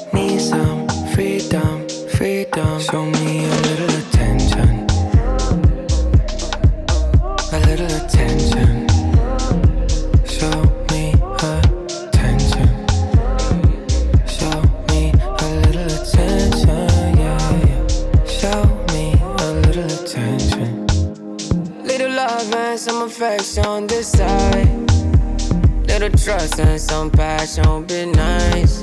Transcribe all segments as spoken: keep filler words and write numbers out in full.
Need some freedom, freedom. Show me a little attention, a little attention. Show me attention. Show me a little attention, yeah, yeah. Show me a little attention. Little love and some affection on this side. Little trust and some passion, be nice.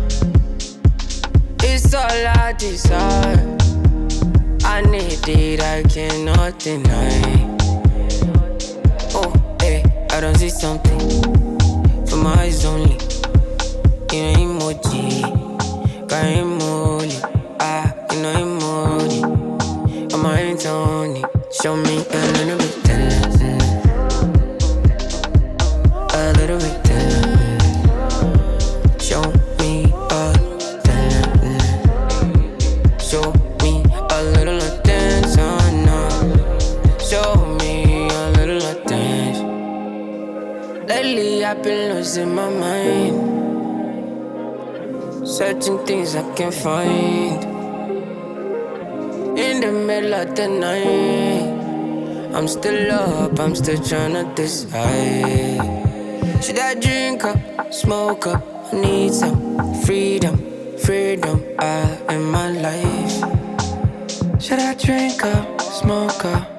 It's all I desire. I need it, I cannot deny. Oh, hey, I don't see something from my eyes only. You know emoji, got emoji. Ah, you know emoji. I'm my Tony. Show me a little bit tender, a little bit tender. Show me a tender. Show me a little attention now. Show me a little attention. Lately I've been losing my mind, searching things I can't find. In the middle of the night, I'm still up, I'm still tryna decide. Should I drink up, smoke up? I need some freedom, freedom uh, in my life. Should I drink up, smoke up?